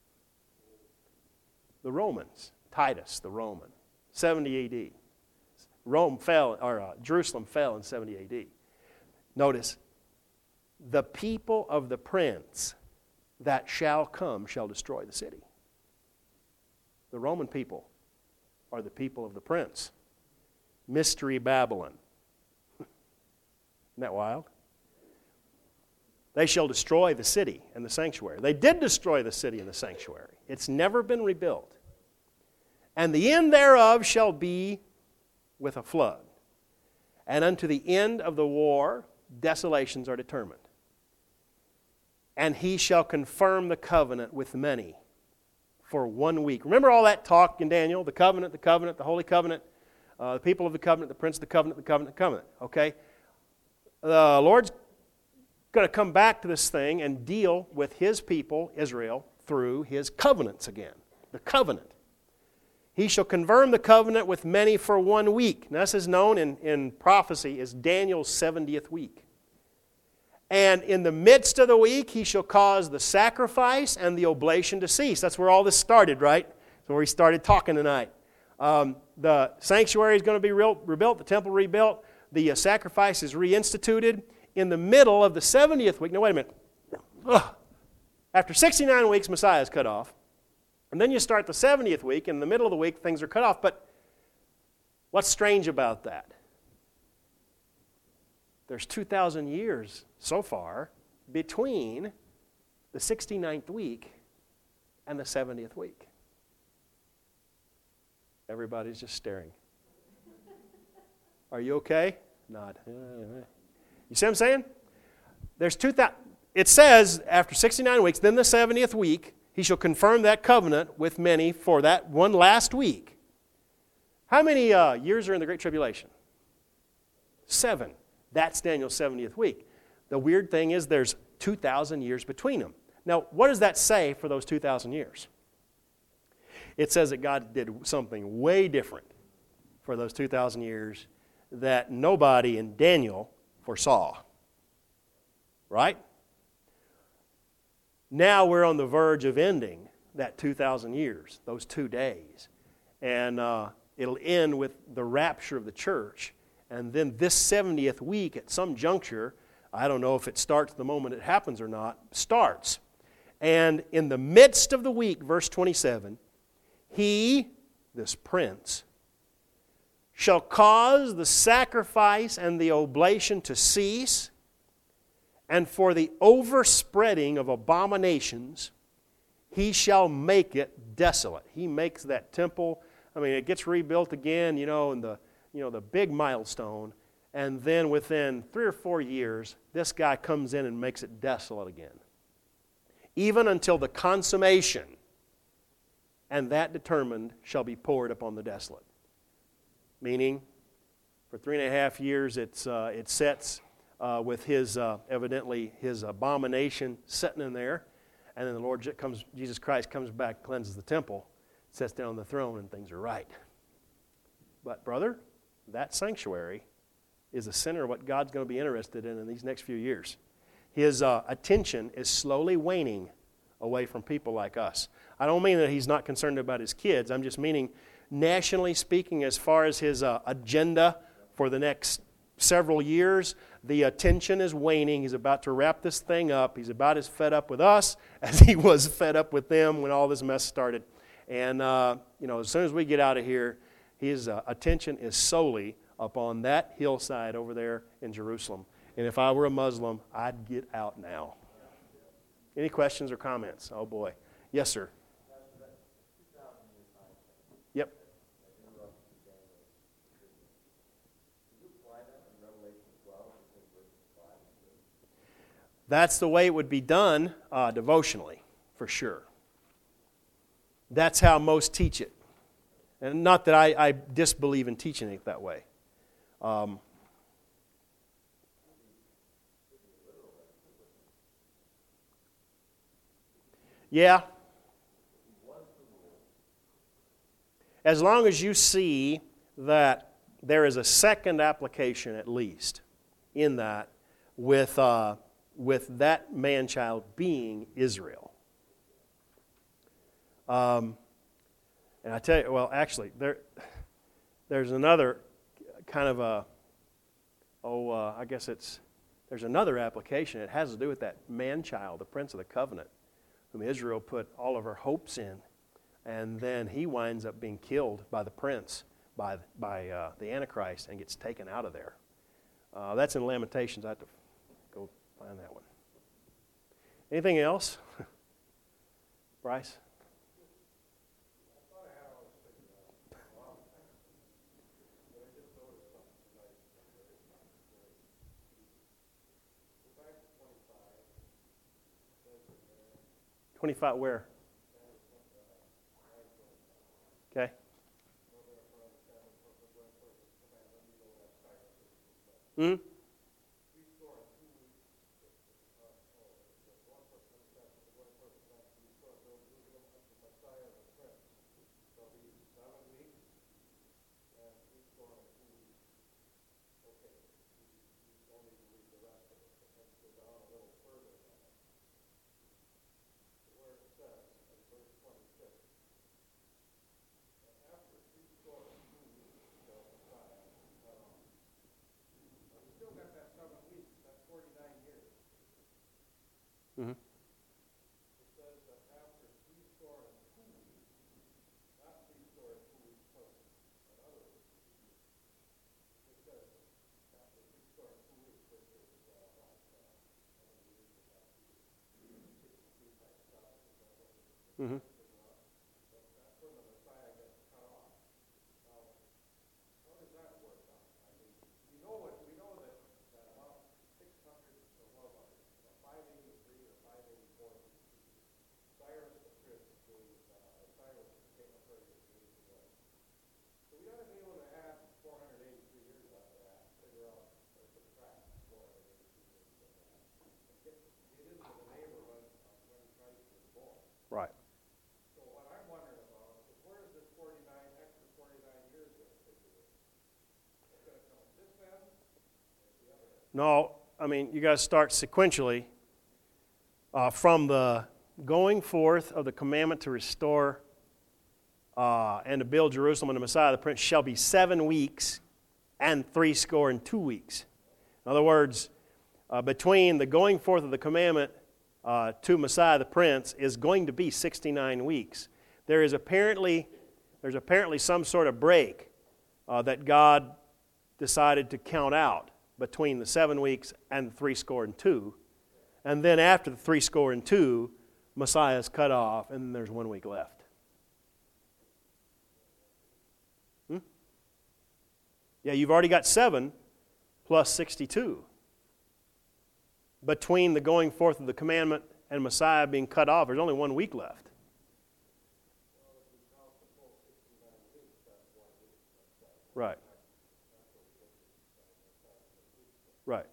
The Romans. Titus, the Roman. seventy A D. Rome fell, or uh, Jerusalem fell in seventy A D. Notice, the people of the prince that shall come shall destroy the city. The Roman people are the people of the prince. Mystery Babylon. Isn't that wild? They shall destroy the city and the sanctuary. They did destroy the city and the sanctuary. It's never been rebuilt. And the end thereof shall be with a flood. And unto the end of the war, desolations are determined. And he shall confirm the covenant with many for one week. Remember all that talk in Daniel? The covenant, the covenant, the holy covenant, uh, the people of the covenant, the prince of the covenant, the covenant, the covenant. Okay? The Lord's going to come back to this thing and deal with his people, Israel, through his covenants again. The covenant. He shall confirm the covenant with many for one week. Now, this is known in, in prophecy as Daniel's seventieth week. And in the midst of the week, he shall cause the sacrifice and the oblation to cease. That's where all this started, right? That's where we started talking tonight. Um, the sanctuary is going to be re- rebuilt, the temple rebuilt, the uh, sacrifice is reinstituted. In the middle of the seventieth week, now wait a minute. Ugh. After sixty-nine weeks, Messiah is cut off. And then you start the seventieth week, and in the middle of the week, things are cut off. But what's strange about that? There's two thousand years so far between the sixty-ninth week and the seventieth week. Everybody's just staring. Are you okay? Not. You see what I'm saying? There's two thousand. It says after sixty-nine weeks, then the seventieth week, he shall confirm that covenant with many for that one last week. How many uh, years are in the Great Tribulation? Seven. That's Daniel's seventieth week. The weird thing is there's two thousand years between them. Now, what does that say for those two thousand years? It says that God did something way different for those two thousand years that nobody in Daniel foresaw. Right? Now we're on the verge of ending that two thousand years, those two days. And uh, it'll end with the rapture of the church. And then this seventieth week at some juncture, I don't know if it starts the moment it happens or not, starts. And in the midst of the week, verse twenty-seven, he, this prince, shall cause the sacrifice and the oblation to cease, and for the overspreading of abominations, he shall make it desolate. He makes that temple, I mean, it gets rebuilt again, you know, in the, you know, the big milestone, and then within three or four years, this guy comes in and makes it desolate again. Even until the consummation, and that determined shall be poured upon the desolate. meaning for three and a half years it's, uh, it sets uh, with his, uh, evidently, his abomination sitting in there. And then the Lord comes, Jesus Christ comes back, cleanses the temple, sits down on the throne, and things are right. But, brother, that sanctuary is the center of what God's going to be interested in in these next few years. His uh, attention is slowly waning away from people like us. I don't mean that he's not concerned about his kids. I'm just meaning, nationally speaking, as far as his uh, agenda for the next several years, the attention is waning. He's about to wrap this thing up. He's about as fed up with us as he was fed up with them when all this mess started. And, uh, you know, as soon as we get out of here, his uh, attention is solely upon that hillside over there in Jerusalem. And if I were a Muslim, I'd get out now. Any questions or comments? Oh, boy. Yes, sir. Yep. That's the way it would be done uh, devotionally, for sure. That's how most teach it. And not that I, I disbelieve in teaching it that way. Um, yeah. As long as you see that there is a second application at least in that with... Uh, with that man-child being Israel. Um, and I tell you, well, actually, there, there's another kind of a, oh, uh, I guess it's, there's another application. It has to do with that man-child, the Prince of the Covenant, whom Israel put all of her hopes in. And then he winds up being killed by the prince, by, by uh, the Antichrist, and gets taken out of there. Uh, that's in Lamentations. I have to go find that one. Anything else? Bryce? twenty-five where? Okay. Hmm? Mm-hmm. Mm-hmm. Right. So what I'm wondering about is where is this forty-nine, extra forty-nine years going to figure in? It's going to come at this end or at the other end? No, I mean, you got to start sequentially uh, from the going forth of the commandment to restore uh, and to build Jerusalem and the Messiah, the Prince, shall be seven weeks and three score and two weeks. In other words, uh, between the going forth of the commandment Uh, to Messiah the Prince is going to be sixty-nine weeks. There is apparently, there's apparently some sort of break uh, that God decided to count out between the seven weeks and the three score and two. And then after the three score and two, Messiah is cut off and then there's one week left. Hmm? Yeah, you've already got seven plus sixty-two. Between the going forth of the commandment and Messiah being cut off, there's only one week left. Right. Right.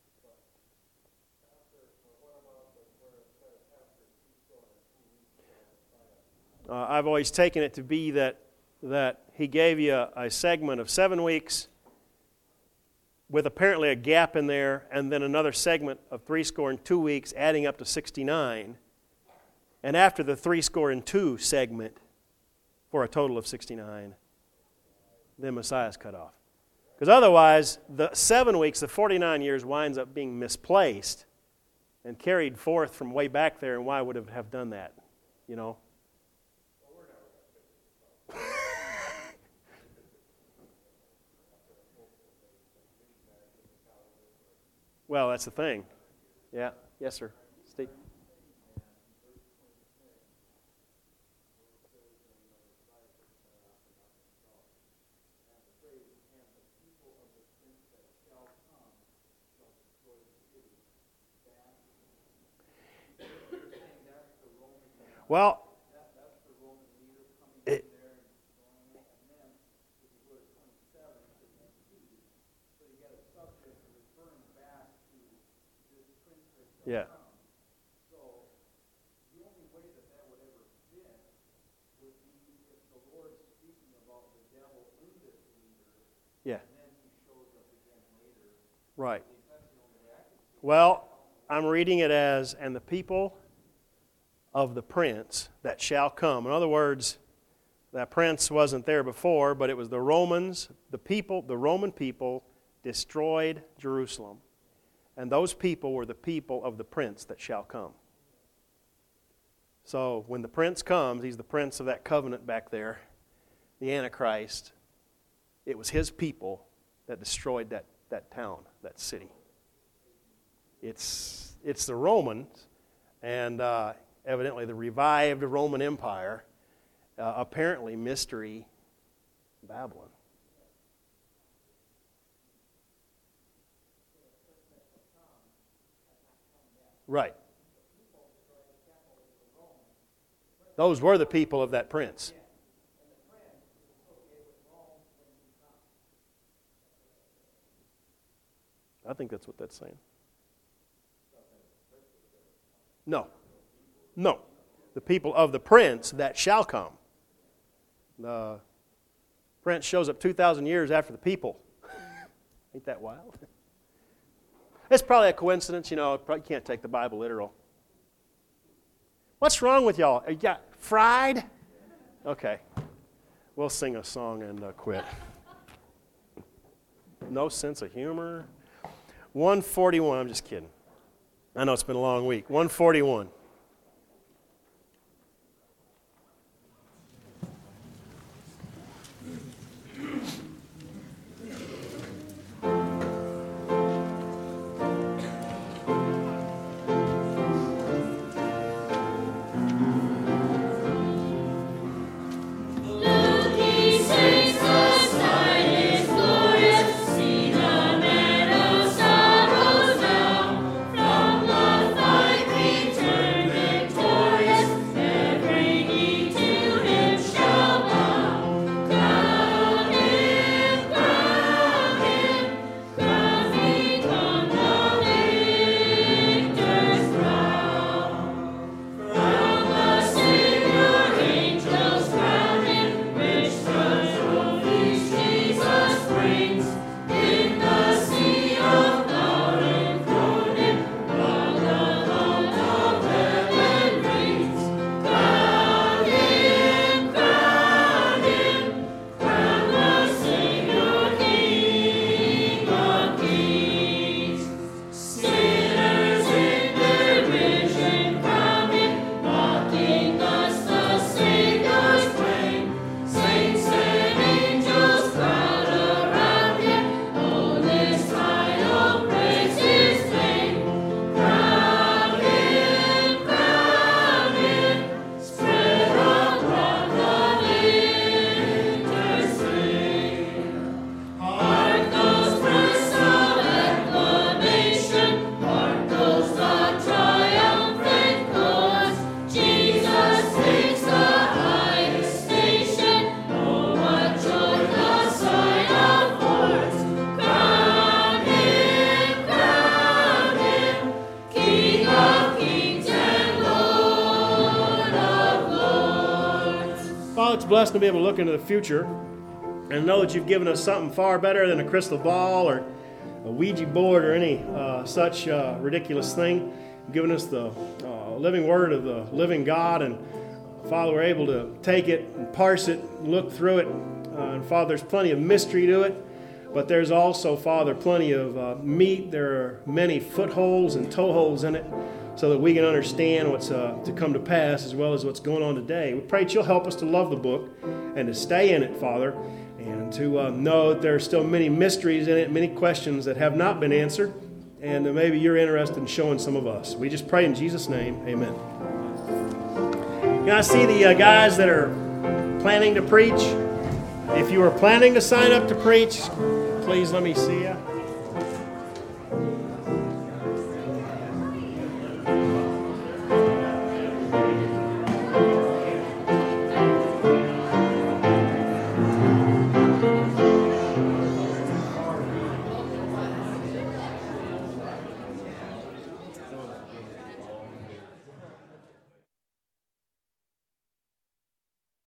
Uh, I've always taken it to be that that he gave you a, a segment of seven weeks with apparently a gap in there, and then another segment of three score and two weeks, adding up to sixty-nine. And after the three score and two segment, for a total of sixty-nine, then Messiah's cut off. Because otherwise, the seven weeks, the forty-nine years, winds up being misplaced and carried forth from way back there, and why would it have done that? You know? Well, that's the thing. Yeah. Yes, sir. Steve. Well, it, yeah. So the only way that that would ever fit would be if the Lord's speaking about the devil in this leader, Yeah. and then he shows up again later. Right. That's the only way I can see it. Well, I'm reading it as, and the people of the prince that shall come. In other words, that prince wasn't there before, but it was the Romans, the people, the Roman people destroyed Jerusalem. And those people were the people of the prince that shall come. So when the prince comes, he's the prince of that covenant back there, the Antichrist. It was his people that destroyed that, that town, that city. It's, it's the Romans, and uh, evidently the revived Roman Empire, uh, apparently mystery Babylon. Right. Those were the people of that prince. I think that's what that's saying. No. No. The people of the prince that shall come. The prince shows up two thousand years after the people. Ain't that wild? It's probably a coincidence, you know, you probably can't take the Bible literal. What's wrong with y'all? You got fried? Okay. We'll sing a song and uh, quit. No sense of humor. one forty-one, I'm just kidding. I know it's been a long week. one forty-one. Turn it's blessed to be able to look into the future and know that you've given us something far better than a crystal ball or a Ouija board or any uh, such uh, ridiculous thing. You've given us the uh, living word of the living God, and Father, we're able to take it and parse it, and look through it. Uh, and Father, there's plenty of mystery to it, but there's also, Father, plenty of uh, meat. There are many footholds and toeholds in it, so that we can understand what's uh, to come to pass as well as what's going on today. We pray that you'll help us to love the book and to stay in it, Father, and to uh, know that there are still many mysteries in it, many questions that have not been answered, and that maybe you're interested in showing some of us. We just pray in Jesus' name, amen. Now I see the uh, guys that are planning to preach. If you are planning to sign up to preach, please let me see you.